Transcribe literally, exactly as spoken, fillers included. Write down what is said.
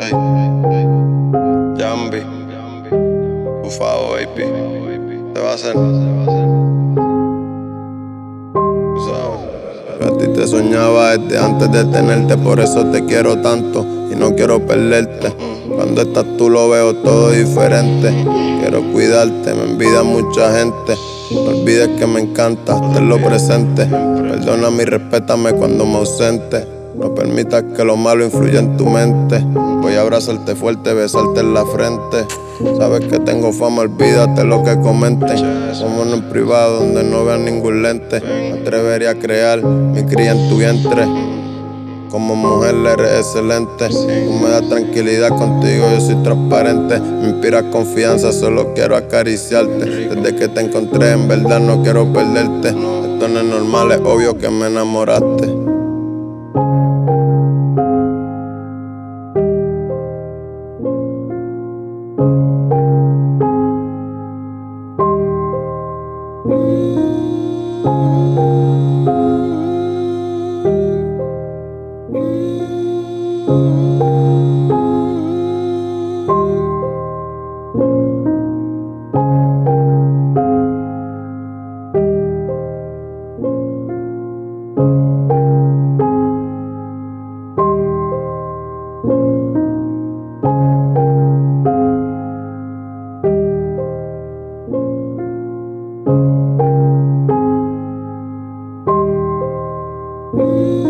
Ey, Jambi, Bufado, baby. Te va a hacer. Tú sabes. Yo a ti te soñaba desde antes de tenerte, por eso te quiero tanto y no quiero perderte. Cuando estás tú lo veo todo diferente. Quiero cuidarte, me envidia mucha gente. No olvides que me encanta, tenlo presente. Perdóname y respétame cuando me ausente. No permitas que lo malo influya en tu mente. Voy a abrazarte fuerte, besarte en la frente. Sabes que tengo fama, olvídate lo que comenten. Vámonos en privado donde no vean ningún lente. Me atrevería a crear mi cría en tu vientre. Como mujer eres excelente. Tú me das tranquilidad, contigo yo soy transparente. Me inspiras confianza, solo quiero acariciarte. Desde que te encontré en verdad no quiero perderte. Esto no es normal, es obvio que me enamoraste. Thank